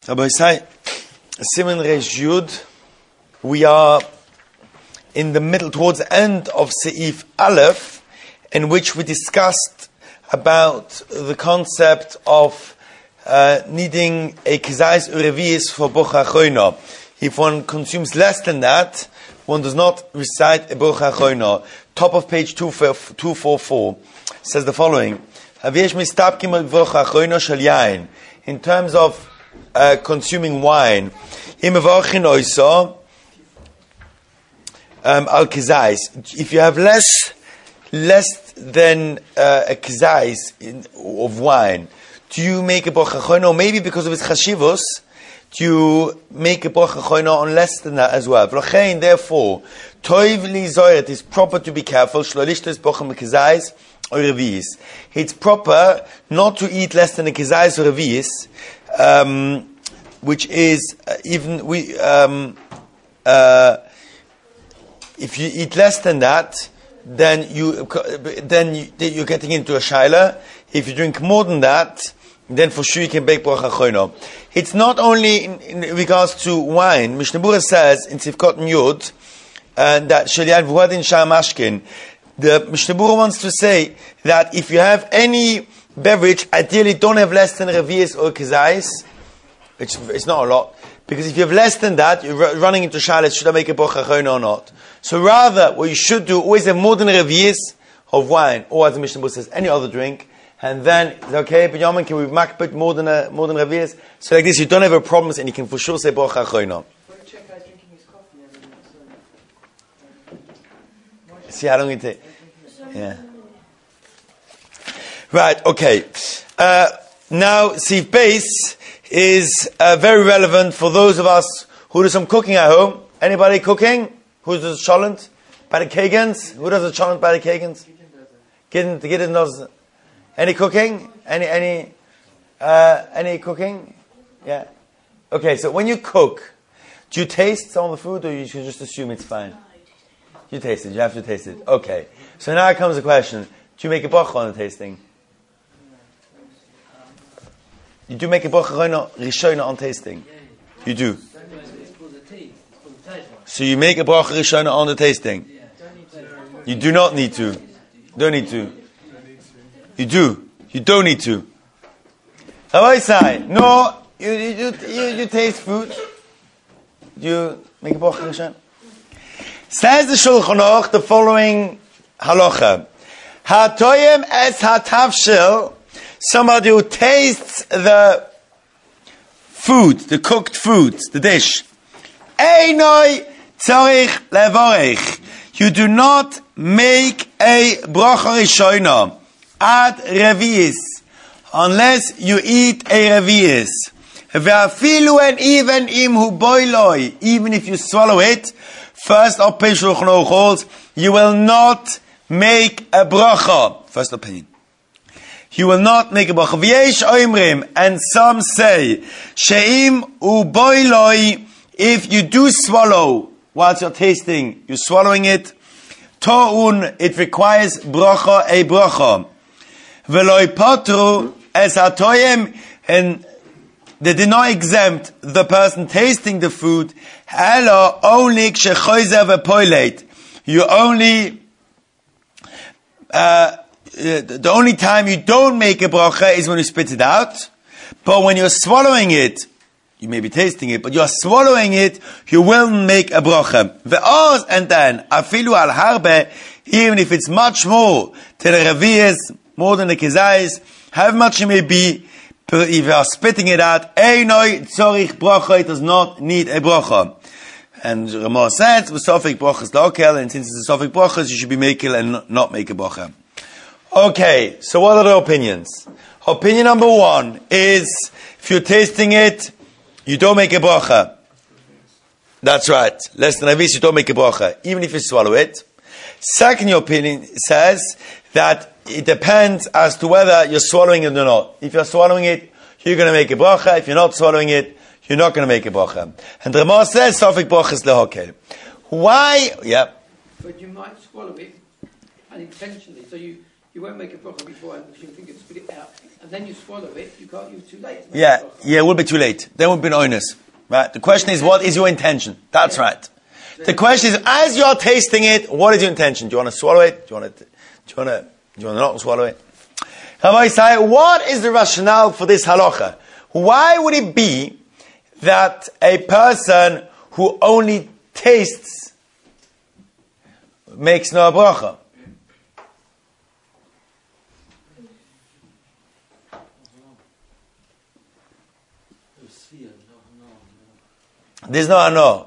So, I say, Siman Reish Yud, we are in the middle, towards the end of Seif Aleph, in which we discussed about the concept of needing a Kizayis Ureviis for Brocha Achroina. If one consumes less than that, one does not recite a Brocha Achroina. Top of page 244 says the following: in terms of consuming wine, al kizais. If you have less than a kizais of wine, do you make a brocha achroina? Or maybe because of its chashivos, do you make a brocha achroina on less than that as well? Therefore, toiv li zoyer, it is proper to be careful. Shlolishtos brocha mekizais or reviis. It's proper not to eat less than a kizais or reviis, which is if you eat less than that, then you're getting into a shaila. If you drink more than that, then for sure you can bake bracha achroina. It's not only in regards to wine. Mishnah Berurah says in Sivkot Yud that Shelian V'Huadin Sham Ashkin. The Mishnah Berurah wants to say that if you have any beverage, ideally don't have less than revius or kizais. It's not a lot, because if you have less than that, you're running into shaila. Should I make a bracha achroina or not? So rather, what you should do, always have more than a revius of wine, or as the Mishnah Berurah says, any other drink, and then, okay, but Yaman, can we makbet more than revius? So like this, you don't have a problem, and you can for sure say bracha achroina. See how long it takes? Yeah. Right, okay. Now, Sif Beis is very relevant for those of us who do some cooking at home. Anybody cooking? Who does a cholent? By the Kagans? Who does a cholent by the Kagans? Gideon does. Any cooking? Any cooking? Yeah. Okay, so when you cook, do you taste some of the food, or you should just assume it's fine? You taste it. You have to taste it. Okay. So now comes the question: do you make a bracha on the tasting? You do make a bracha rishona on tasting. You do. So you make a bracha rishona on the tasting. You do not need to. Don't need to. You do. You don't need to. Rabbi say, no. You taste food. You make a bracha rishona. Says the Shulchan Aruch the following halacha: Hatoyem es hatavshil. Somebody who tastes the food, the cooked food, the dish. Einoi tzarich levorech. You do not make a bracha rishona ad reviis unless you eat a reviis. Ve'afilu and even imhu boiloi, even if you swallow it. First opinion Shulchan Aruch holds, you will not make a bracha. First opinion. You will not make a bracha. V'yesh oimrim, and some say, she'im uboiloi, if you do swallow whilst you're tasting, you're swallowing it, to'un, it requires bracha, a bracha. V'loi potru es hatoyem, and they did not exempt the person tasting the food. Elo only kshechoyzer v'poileit. You only the only time you don't make a bracha is when you spit it out. But when you're swallowing it, you may be tasting it, but you're swallowing it, you will make a bracha. Ve'oz, and then afilu al harbe, even if it's much more to the revius, more than the kizayis, however much it may be. If you are spitting it out, einoi tzorich bracha, it does not need a bracha. And Ramah says, "V'sofik brachas la'okel," and since it's a sofik brachas, you should be makel and not make a bracha. Okay, so what are the opinions? Opinion number one is, if you're tasting it, you don't make a bracha. That's right. Less than a vis, you don't make a bracha, even if you swallow it. Second opinion says that it depends as to whether you're swallowing it or not. If you're swallowing it, you're going to make a bracha. If you're not swallowing it, you're not going to make a bracha. And the Ramah says, Sofik brachas lehokel. Why? Yeah. But you might swallow it unintentionally, so you You won't make a bracha beforehand because you think you spit it out, and then you swallow it. You can't use too late. Yeah, it will be too late. Then would be an onus. Right? The question is, what is your intention? That's right. The question is, as you are tasting it, what is your intention? Do you want to swallow it? Do you want to not swallow it? Rabbi say, what is the rationale for this halacha? Why would it be that a person who only tastes makes no bracha? There's no ano.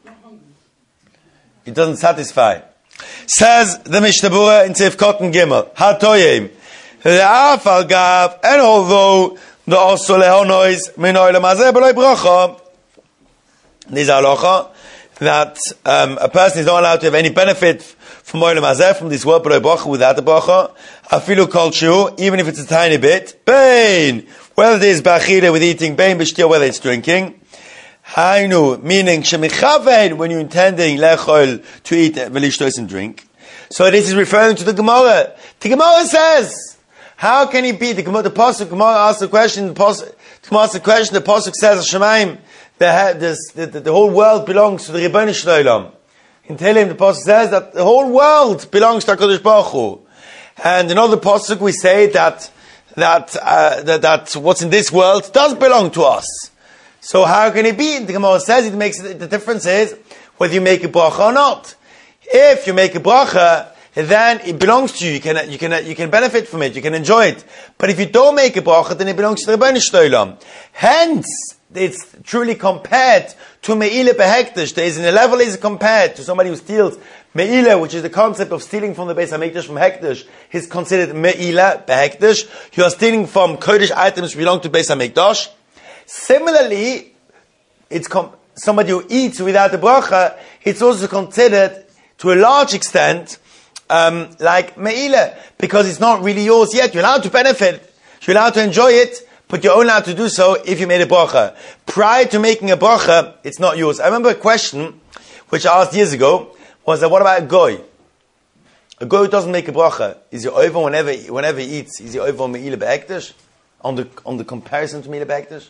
It doesn't satisfy. Says the Mishnah Berurah in Tzif Cotton Gimel, Hatoyim, Le'af al gav, and although the also lehonois minoy lemazeh b'loy bracha, this halacha that a person is not allowed to have any benefit from oil mazeh, from this world b'loy bracha, without the bracha, afilu kol shu, even if it's a tiny bit, bain, whether it is b'achile with eating, bain b'shtia, whether it's drinking. Hainu, meaning shemichavein, when you're intending lechol to eat velishtos and drink. So this is referring to the Gemara. The Gemara says, how can it be? The Pasuk Gemara asks the question. The Pasuk says, Shemaim, the whole world belongs to the Rebbeinu Shloim. In Tehillim, the Pasuk says that the whole world belongs to HaKadosh Baruch Hu. And in other Pasuk we say that what's in this world does belong to us. So how can it be? The Gemara says the difference is whether you make a bracha or not. If you make a bracha, then it belongs to you. You can benefit from it. You can enjoy it. But if you don't make a bracha, then it belongs to the Rebbeinu Shloim. Hence, it's truly compared to me'ila behektish. There is in a level is compared to somebody who steals me'ila, which is the concept of stealing from the Beis Hamikdash from hektish. Is considered me'ila behektish. You are stealing from kodesh items which belong to Beis Hamikdash. Similarly, it's somebody who eats without the bracha, it's also considered, to a large extent, like me'ila, because it's not really yours yet. You're allowed to benefit, you're allowed to enjoy it, but you're only allowed to do so if you made a bracha. Prior to making a bracha, it's not yours. I remember a question, which I asked years ago, was that what about a goy? A goy who doesn't make a bracha, is he over whenever he eats, is he over on me'ila be'ektish? On the comparison to me'ila be'ektish?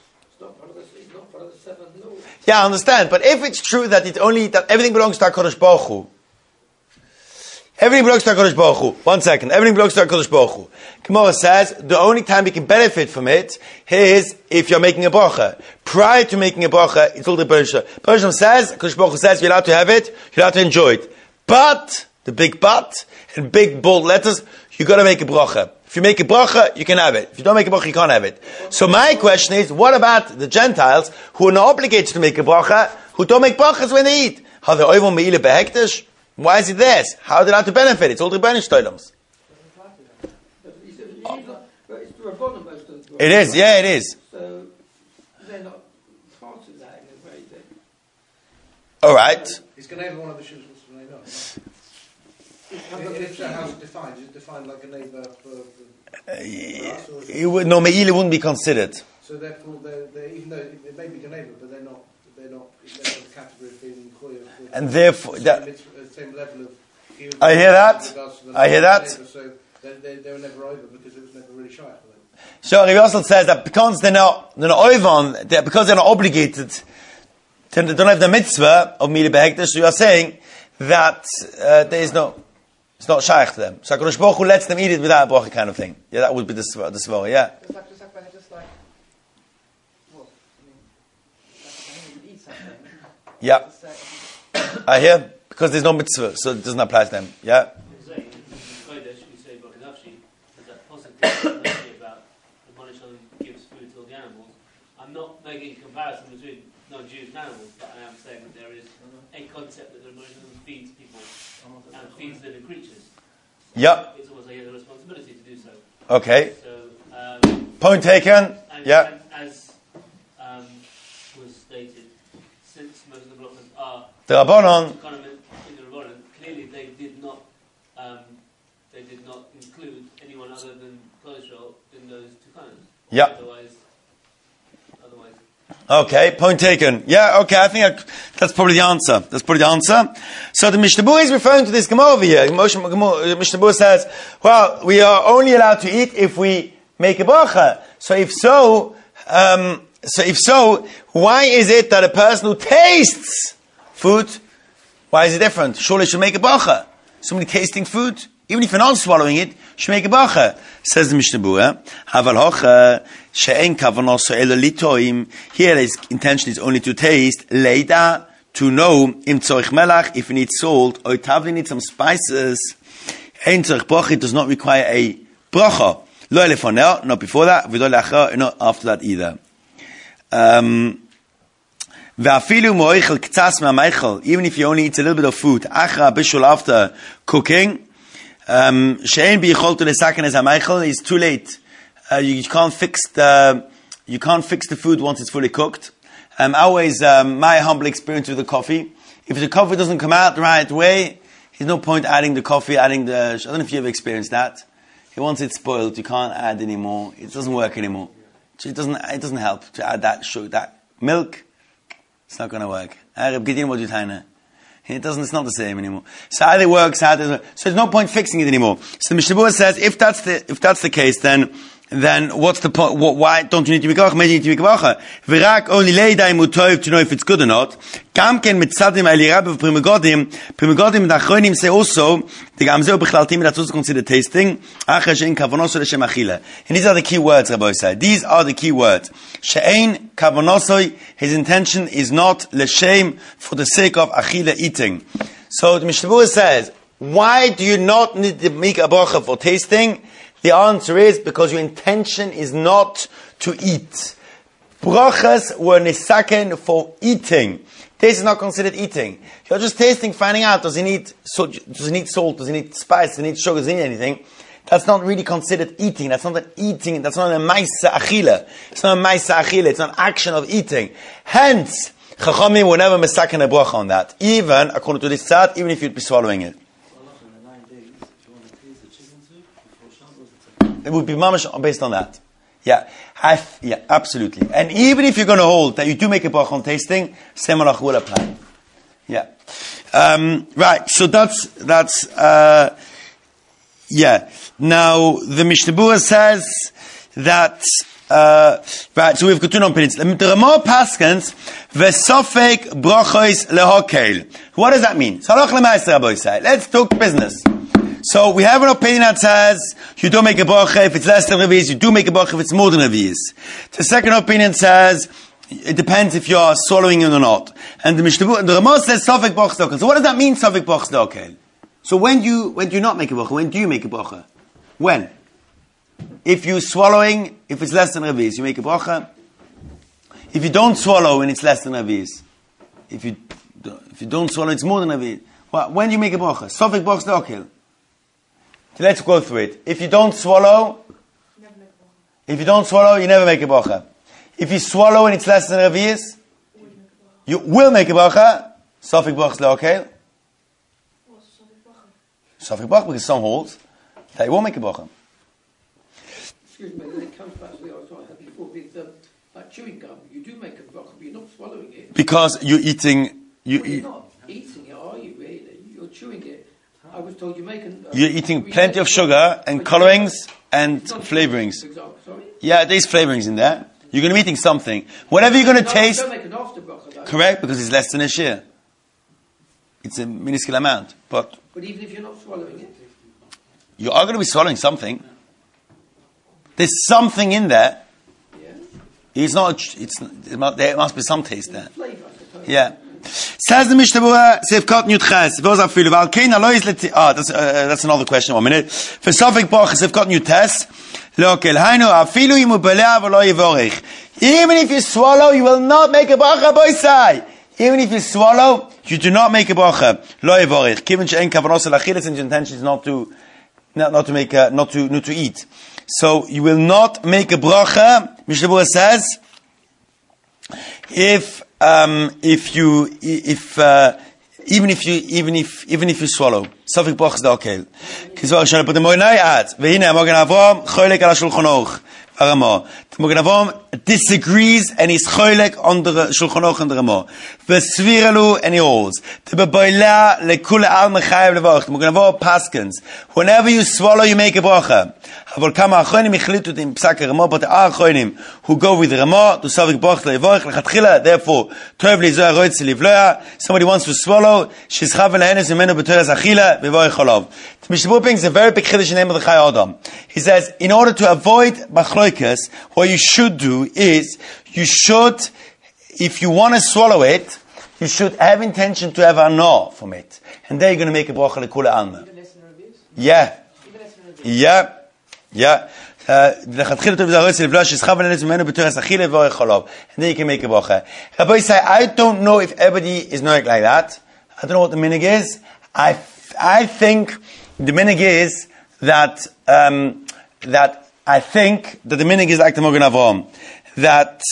Yeah, I understand. But if it's true that that everything belongs to HaKadosh Baruch Hu, everything belongs to HaKadosh Baruch Hu. 1 second. Everything belongs to HaKadosh Baruch Hu. Gemara says the only time we can benefit from it is if you're making a bracha. Prior to making a bracha, it's all the Bereshit. Bereshit says, HaKadosh Baruch Hu says, you're allowed to have it, you're allowed to enjoy it. But, the big but, in big bold letters, you got to make a bracha. If you make a bracha, you can have it. If you don't make a bracha, you can't have it. So my question is, what about the Gentiles who are not obligated to make a bracha, who don't make brachas when they eat? Are they over me'ila behektish? Why is it theirs? How are they allowed to benefit? It's all the Rebbeinu Shloim. It is, yeah, it is. So they're not part of that in a way. All right. He's going to have one of the shoes. How's it defined? Is it defined like a neighbour for us? No, me'ila wouldn't be considered. So therefore, they're even though it may be a neighbour, but they're not in the category of being koya. And therefore, same level of. I hear that. So they were never over because it was never really shy for them. So Rabbi Yosel says that because they're not over, because they're not obligated, they don't have the mitzvah of me'ila behektish. So you are saying that there is no. It's not shaykh to them. So HaKadosh Baruch Hu lets them eat it without a bracha kind of thing. Yeah, that would be the svara, yeah. Just like, well, eat something. Yeah. I hear, because there's no mitzvah, so it doesn't apply to them. Yeah? I'm not making a comparison between non-Jews and animals, but I am saying that there is a concept that the Rebbeinu feeds people and feeds living creatures. Yep. It's almost like he has a responsibility to do so. Okay. So, point taken. Yeah. And as was stated, since most of the blocks are the Rabbanon, in the Rabbanon, clearly they did not include anyone other than Klal Yisrael in those two kanons. Yeah. Okay, point taken. Yeah, okay, I think that's probably the answer. So the Mishnah Berurah is referring to this Gemara over here. Mishnah Berurah says, well, we are only allowed to eat if we make a bracha. So if so, why is it that a person who tastes food, why is it different? Surely should make a bracha. Somebody tasting food, even if you're not swallowing it, should make a bracha. Says the Mishnah Berurah, Haval hocha she'en kavanos elo litoim. Here his intention is only to taste. Leida, to know im tzorich melach, if you need salt, or tavli need some spices. Ein tzorich bracha, it does not require a bracha. Lo lefonel, not before that. V'lo leachar, not after that either. Ve'afilu mo'ichel k'tzas me'ameichel, even if you only eat a little bit of food, achra bishul after cooking. She'en b'yicholtu lesaken es ha'meichel, is too late. You can't fix the food once it's fully cooked. Always, my humble experience with the coffee, if the coffee doesn't come out the right way, there's no point adding the coffee, I don't know if you ever experienced that. Once it's spoiled, you can't add anymore. It doesn't work anymore. So it doesn't help to add that sugar, that milk. It's not going to work. It's not the same anymore. So either works, so there's no point fixing it anymore. So the Mishnah Berurah says, if that's the case, then what's the point? Why don't you need to make a bracha? Maybe you need to make a bracha. V'rak only leidai mutov to know if it's good or not. Gamken mitzadim elirav primogodim the achronim say also the gamzeu b'chlaltim that's also considered tasting. Achar she'en kavonosoi l'shem achila. And these are the key words, Rabbi said. These are the key words. She'en kavonosoi. His intention is not l'shem for the sake of achila, eating. So the Mishnah Berurah says, why do you not need to make a bracha for tasting? The answer is because your intention is not to eat. Brachas were nisaken for eating. This is not considered eating. You're just tasting, finding out, does he need salt, does he need spice, does he need sugar, does he need anything? That's not really considered eating. That's not an eating, that's not a maisa achila. It's not a maisa achila, it's an action of eating. Hence, Chachamim will never misaken a bracha on that. Even, according to this tzad, even if you'd be swallowing it. It would be mamash based on that. Yeah, absolutely. And even if you're going to hold that you do make a bracha on tasting, same halach will apply. Yeah. Right. So that's yeah. Now the Mishnah Berurah says that. Right. So we've got two opinions. The Ramah paskens v'sofek brachos lehokel. What does that mean? So halach l'ma'aser, Rabbi say. Let's talk business. So we have an opinion that says you don't make a bracha if it's less than revi'is, you do make a bracha if it's more than revi'is. The second opinion says it depends if you are swallowing it or not. And the Ramah says sofek brachos lehokel. So what does that mean, sofek brachos lehokel? So when do you not make a bracha? When do you make a bracha? When? If you're swallowing, if it's less than revi'is, you make a bracha. If you don't swallow and it's less than revi'is, if you don't swallow, it's more than revi'is. Well, when do you make a bracha? Sofek brachos lehokel. Let's go through it. If you don't swallow, you never make a bracha. If you swallow and it's less than revi'is, you will make a bracha. Sofek brachos lehokel. Sofek bracha, because some holds that you won't make a bracha. Excuse me, it comes back to the answer I had before with like chewing gum. You do make a bracha, but you're not swallowing it. Because you're eating. You're not eating it, are you really? You're chewing it. I was told you make you're eating plenty of sugar and colorings and flavorings. Sorry? Yeah, there's flavorings in there. You're going to be eating something. Whatever you're going to taste. Don't make an after bracha, though. Correct, because it's less than a shear. It's a minuscule amount. But even if you're not swallowing it? You are going to be swallowing something. There's something in there. Yeah. There must be some taste there. Flavor, I suppose. Yeah. Says the Mishnah Berurah, Sefkat Yud Ches, that's another question, 1 minute. For Sofek brachos, Sefkat Yud Ches, Lokel, Hainu, Afilu Imu Belea V'lo Yivorech. Even if you swallow, you will not make a bracha, boisai. Even if you swallow, you do not make a bracha. Lo Yivorech. Given she'en kavanos l'achilles, and your intention is not to eat. So you will not make a bracha. Mishnah Berurah says, even if you swallow, sofek brachos lehokel. Kizvar Shana, but the Moinai adds, Vehine Magen Avraham choilek al shulchan aruch. Magen Avraham disagrees and he's choilek on the Shulchan Aruch and the Ramah. V'sviralu and he holds. T'beboila lekule al mechayev levach. Magen Avraham paskins. Whenever you swallow, you make a bracha. Avol kama achronim ichlitu in Psak Ramah, but there are achronim who go with the Ramah to savik brach levach lechatchila. Therefore, tov lizoy roitz livloya. Somebody wants to swallow. She's chavel lehenes imenu b'teres achila v'voy cholav. Mishnah brings a very big chiddush in the name of the Chai Adam. He says, in order to avoid machloikas, what you should do is, you should, if you want to swallow it, you should have intention to have anah from it. And then you're going to make a bracha lekula alma. Yeah. Yeah. Yeah. And then you can make a bracha. Rabbi say, I don't know if everybody is knowing like that. I don't know what the minig is. I think the minig is that I think that the minig is like the Magen Avraham. That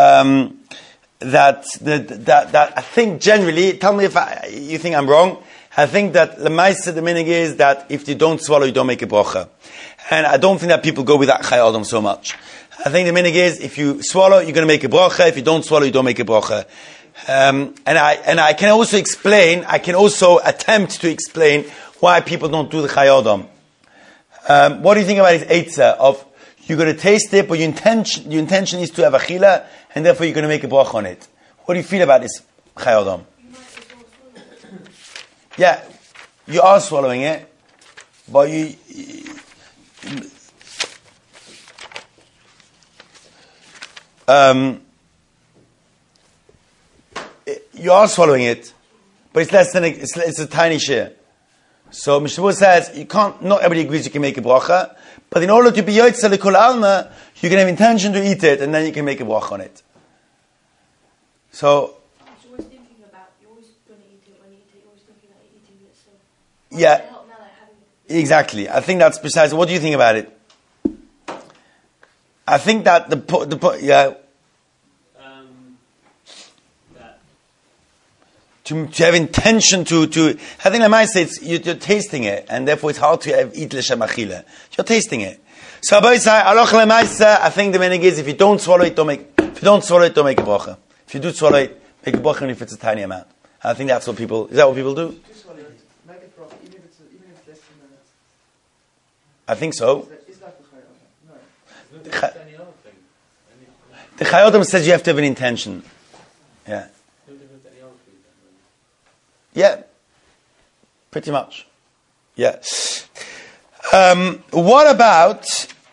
I think generally, tell me if you think I'm wrong. I think that the minig is that if you don't swallow, you don't make a bracha. And I don't think that people go with that Chai Adam so much. I think the minig is if you swallow, you're going to make a bracha. If you don't swallow, you don't make a bracha. And I can also explain. I can also attempt to explain why people don't do the Chai Adam. What do you think about his eitzah of you're going to taste it, but your intention is to have achila, and therefore you're going to make a bracha on it? What do you feel about this Chai Adam? Yeah, you are swallowing it, but you are swallowing it, but it's less than it's a tiny share. So Mishnah says you can't. Not everybody agrees you can make a bracha, but in order to be yotzei lekol alma, you can have intention to eat it, and then you can make a bracha on it. So you're always thinking about. You're always going to eat it when you eat it. You're always thinking about eating it. So yeah, exactly. I think that's precise. What do you think about it? I think that the yeah. To have intention to I think I might say it's you're tasting it, and therefore it's hard to have eat l'shem achila. You're tasting it. So I think the meaning is if you don't swallow it, don't make a bracha. If you do swallow it, make a bracha even if it's a tiny amount. I think that's what people. Is that what people do? Just swallow it. Make a bracha, even if it's less than minutes. I think so. Is that the Chai Adam? No. The Chai Adam says you have to have an intention. Yeah. Yeah, pretty much. Yeah. What about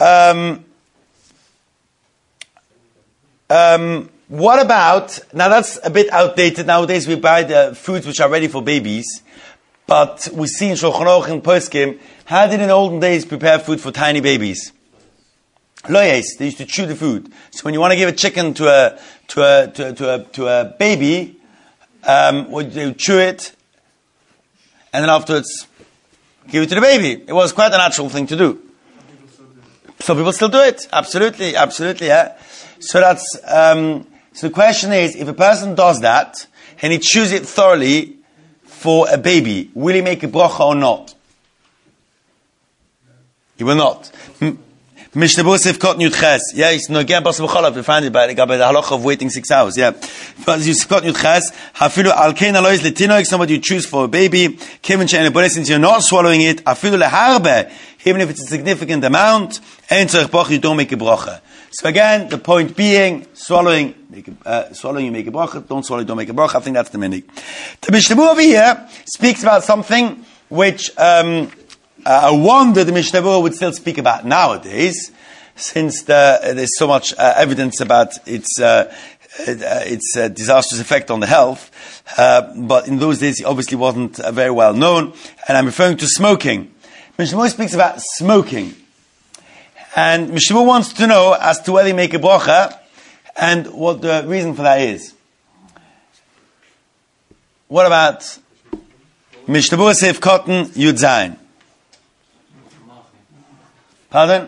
now? That's a bit outdated nowadays. We buy the foods which are ready for babies, but we see in Shulchan Aruch and Poskim how did in olden days prepare food for tiny babies. Loyes, they used to chew the food. So when you want to give a chicken to a baby. They chew it, and then afterwards give it to the baby. It was quite a natural thing to do. Some people still do it. Absolutely, yeah. So that's so the question is, if a person does that and he chews it thoroughly for a baby, will he make a bracha or not? He will not. Mishnah Bosef Kot Yud Ches. Yeah, it's no again possible cholov. We find it by the halacha of waiting 6 hours. Yeah, but you Kot Yud Ches. Hafilu alkein alois letinoik. Somebody you choose for a baby. Kevin she'en lebore, since you're not swallowing it. Hafilu leharbe. Even if it's a significant amount, ein tzarich bracha. You don't make a bracha. So again, the point being, swallowing, you make a bracha. Don't swallow, you don't make a bracha. I think that's the minig. The Mishnah over here speaks about something which. I wonder the Mishnah Berurah would still speak about nowadays, since there's so much evidence about its disastrous effect on the health. But in those days, it obviously wasn't very well known. And I'm referring to smoking. Mishnah Berurah speaks about smoking, and Mishnah Berurah wants to know as to whether you make a bracha and what the reason for that is. What about Mishnah Berurah Seif Cotton Yud Zayin? Pardon?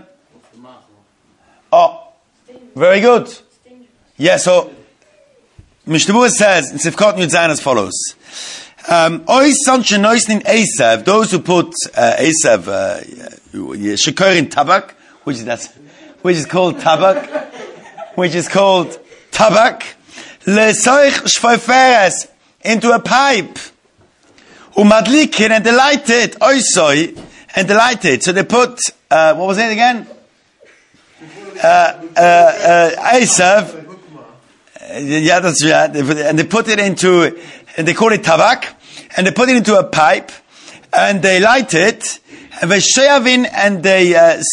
Oh, very good. Yeah, so Mishnah Berurah says in Sifkot Yud Zayin as follows: those who put Esav Shekor in tabak, which is called tabak, which is called tabak, lesoich shvoferes, into a pipe, umadlikin, and they light it, oisoi, and they light it. So they put, what was it again? Esav. Yeah, that's right. And they put it into, and they call it tabak, and they put it into a pipe, and they light it, and they shavin, and they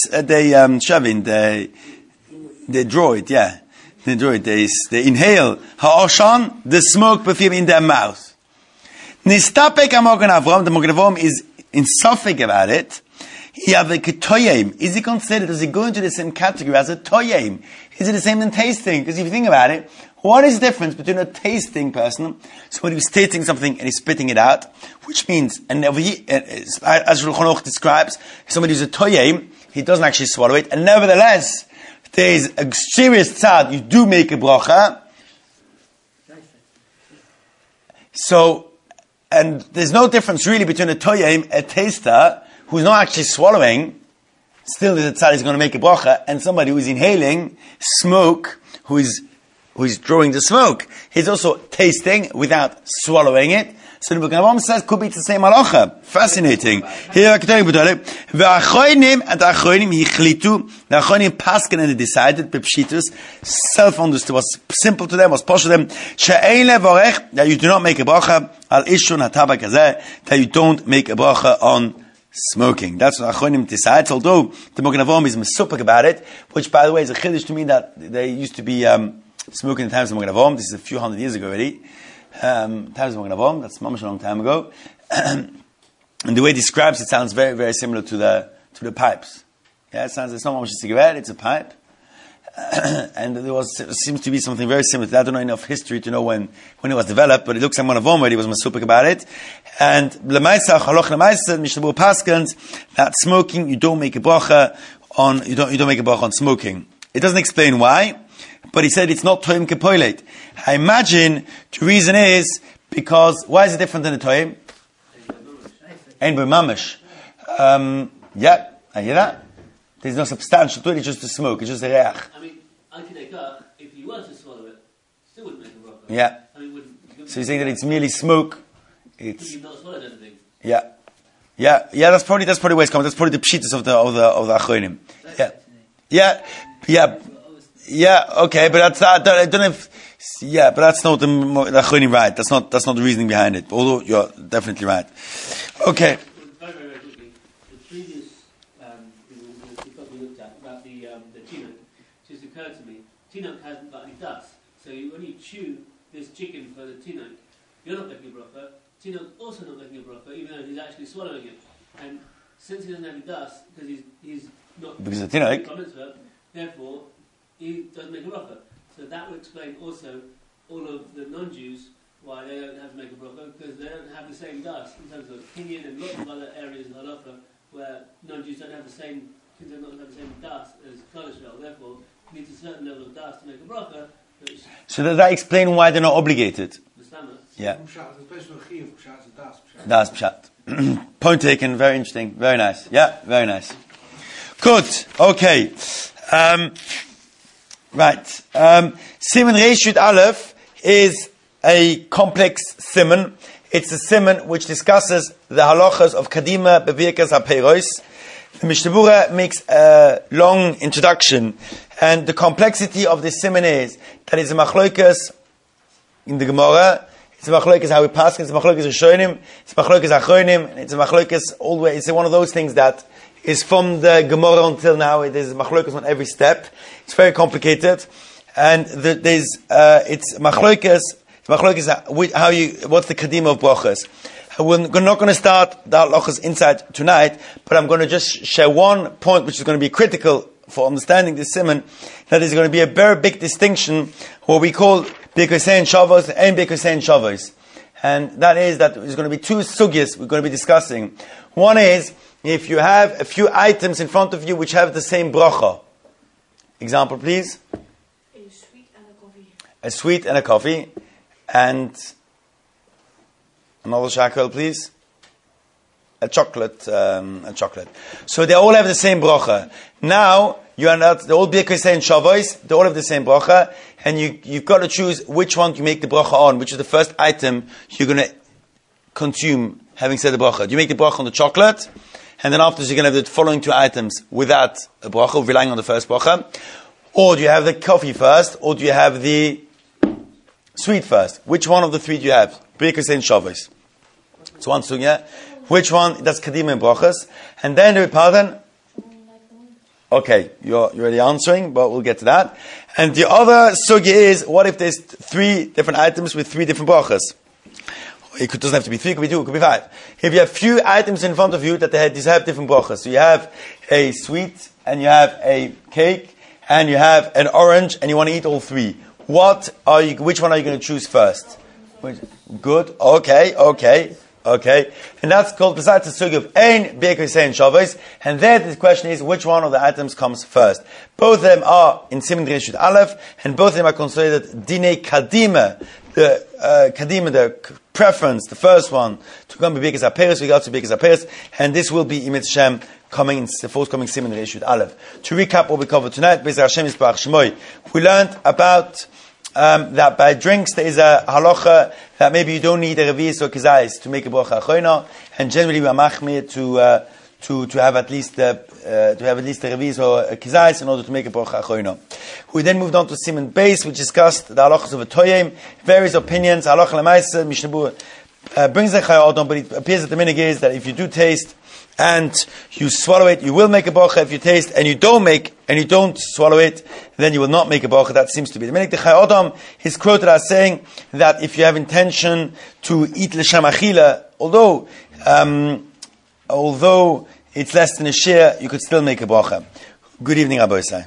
draw it, yeah. They draw it, they inhale ha'oshan, the smoke perfume in their mouth. Nistapek HaMagen Avraham, the Magen Avraham is in suffix about it. Is he considered, does he go into the same category as a toyim? Is it the same than tasting? Because if you think about it, what is the difference between a tasting person, somebody who's tasting something and he's spitting it out, which means, and as Shulchan Aruch describes, somebody who's a toyim, he doesn't actually swallow it, and nevertheless, there is a serious tzad, you do make a bracha. So, and there's no difference really between a toyim, a taster, who's not actually swallowing, still the tzad is going to make a bracha, and somebody who is inhaling smoke, who is drawing the smoke. He's also tasting without swallowing it. So the Magen Avraham says, could be the same halacha. Fascinating. Here, the Achronim pasken, and they decided, self-understood, was simple to them, was posh to them, that you do not make a bracha, al ishun hatabak hazeh, that you don't make a bracha on smoking. That's what Achronim decides, although the Magen Avraham is mesupek about it, which, by the way, is a chiddush to me that they used to be smoking in the times of Magen Avraham. This is a few hundred years ago already. Times of Magen Avraham, that's mamash a long time ago. And the way it describes it sounds very, very similar to the pipes. Yeah, it's not mamash a cigarette, it's a pipe. And there seems to be something very similar to that. I don't know enough history to know when it was developed, but it looks like Magen Avraham already was masupik about it. And Lemaisa, Chaloch Lemaisa, Mishnah Paskans, that smoking, you don't make a bracha on smoking. It doesn't explain why, but he said it's not toim kepoilet. I imagine the reason is because, why is it different than a toim? Ein bo mamash. Yeah, I hear that. There's no substantial to it, it's just a smoke, it's just a reach. I mean, if you were to swallow it, still wouldn't make a bracha. Yeah. I mean, So you're saying that it's merely smoke. You've not swallowed anything. Yeah. That's probably where it's coming. That's probably the pshitas of the Achronim. Yeah. Okay, but that's I don't know if. Yeah, but that's not the Achronim right. That's not the reasoning behind it. Although you're definitely right. Okay. Very, very quickly, the previous we looked at about the tinoch just occurred to me. Tinoch hasn't got any dust, so when you chew this chicken for the tinoch, you're not making a bracha. Tinoch also not making a bracha, even though he's actually swallowing it. And since he doesn't have any dust, because he's not because of the tinoch, therefore he doesn't make a bracha. So that would explain also all of the non-Jews why they don't have to make a bracha, because they don't have the same dust in terms of opinion and lots of other areas of halacha where non-Jews don't have the same dust as Klal Yisrael. Therefore, you need a certain level of dust to make a bracha. So does that explain why they're not obligated? Yeah. Das pshat. Point taken. Very interesting. Very nice. Yeah, very nice. Good. Okay. Right. Siman Reishut Aleph is a complex siman. It's a siman which discusses the halachas of Kadima Bevirkas HaPeiros. The Mishnah Berurah makes a long introduction, and the complexity of this siman is that it's a machloikas in the Gemara. It's a machloikas how we pass. It's a machloikas Rishonim. It's a machloikas Achronim. It's a machloikas all the way. It's one of those things that is from the Gemara until now. It is machloikas on every step. It's very complicated, and it's machloikas. What's the kadima of brachas? We're not going to start the halachas inside tonight, but I'm going to just share one point which is going to be critical for understanding this siman. That is going to be a very big distinction, what we call Bikusein Shavos and Bikusein Shavos. And that is that there's going to be two sugyas we're going to be discussing. One is, if you have a few items in front of you which have the same bracha. Example, please. A sweet and a coffee. A sweet and a coffee. And another shakel, please. a chocolate. So they all have the same bracha. Now, you are not, the old Birkei saying Shavuos, they all have the same bracha, and you've got to choose which one you make the bracha on, which is the first item you're going to consume, having said the bracha. Do you make the bracha on the chocolate, and then afterwards you're going to have the following two items without a bracha, relying on the first bracha? Or do you have the coffee first, or do you have the sweet first? Which one of the three do you have? Birkei saying Shavuos. So one sugya. Which one? That's Kadima and Brachas. And then, pardon? Okay, you're already answering, but we'll get to that. And the other sugya is, what if there's three different items with three different brachas? Doesn't have to be three, it could be two, it could be five. If you have few items in front of you that these have different brachas, so you have a sweet, and you have a cake, and you have an orange, and you want to eat all three. Which one are you going to choose first? Good, okay. And that's called, besides the sugya of Ein Birkei Sein Shavuos, and there the question is, which one of the items comes first? Both of them are in Siman Reshut Aleph, and both of them are considered Dinei Kadima, the preference, the first one, to come to Birkei Zaperes, we go to Birkei Zaperes, and this will be Imit Shem, coming in the forthcoming Siman Reshut Aleph. To recap what we covered tonight, Be'ezer Hashem Yisparach Shemoy, we learned about that by drinks there is a halacha that maybe you don't need a revi'is or kizayis to make a bracha achroina, and generally we are machmir to have at least a revi'is or a kizayis in order to make a bracha achroina. We then moved on to Siman Beis, which discussed the halachas of a toyim, various opinions. Halacha lemaisa Mishnah Berurah brings a chayei adam, but it appears that the minhag is that if you do taste and you swallow it, you will make a bracha. If you taste and you don't swallow it, then you will not make a bracha. That seems to be the minhag. The chayei adam is quoted as saying that if you have intention to eat l'shem achila, although it's less than a share, you could still make a bracha. Good evening, Rabbi Yisai.